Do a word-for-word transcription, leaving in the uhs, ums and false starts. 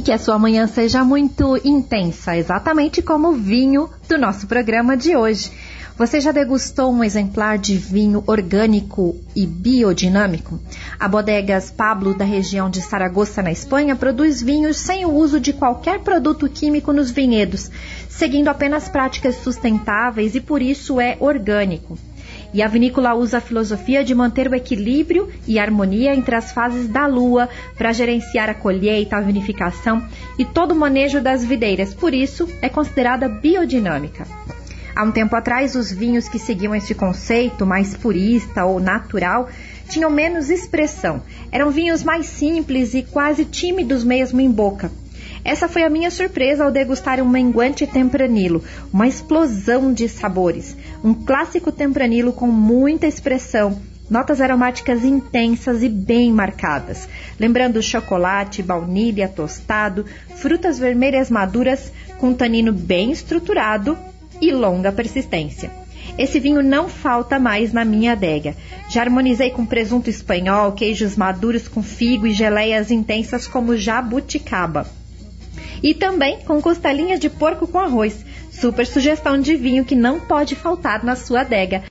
Que a sua manhã seja muito intensa, exatamente como o vinho do nosso programa de hoje. Você já degustou um exemplar de vinho orgânico e biodinâmico? A Bodegas Pablo, da região de Saragoça, na Espanha, produz vinhos sem o uso de qualquer produto químico nos vinhedos, seguindo apenas práticas sustentáveis e por isso é orgânico. E a vinícola usa a filosofia de manter o equilíbrio e harmonia entre as fases da lua para gerenciar a colheita, a vinificação e todo o manejo das videiras. Por isso, é considerada biodinâmica. Há um tempo atrás, os vinhos que seguiam este conceito mais purista ou natural tinham menos expressão. Eram vinhos mais simples e quase tímidos mesmo em boca. Essa foi a minha surpresa ao degustar um Menguante Tempranillo, uma explosão de sabores. Um clássico Tempranillo com muita expressão, notas aromáticas intensas e bem marcadas, lembrando chocolate, baunilha, tostado, frutas vermelhas maduras com tanino bem estruturado e longa persistência. Esse vinho não falta mais na minha adega. Já harmonizei com presunto espanhol, queijos maduros com figo e geleias intensas como jabuticaba. E também com costelinhas de porco com arroz. Super sugestão de vinho que não pode faltar na sua adega.